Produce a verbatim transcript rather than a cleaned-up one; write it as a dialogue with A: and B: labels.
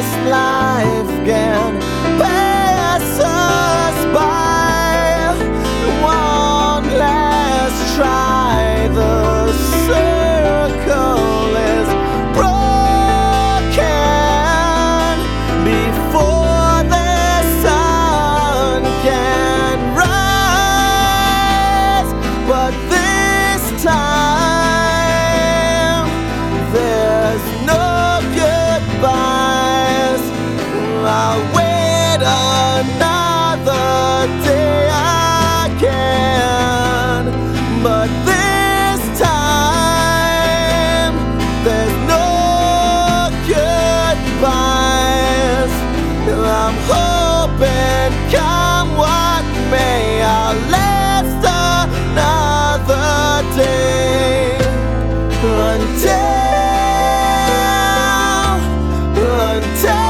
A: this life can pass us by. One last try, the circle is broken before the sun can rise. But this time there's no goodbyes. I'll wait another day again, but this time there's no goodbyes. I'm hoping, come what may, I'll last another day until until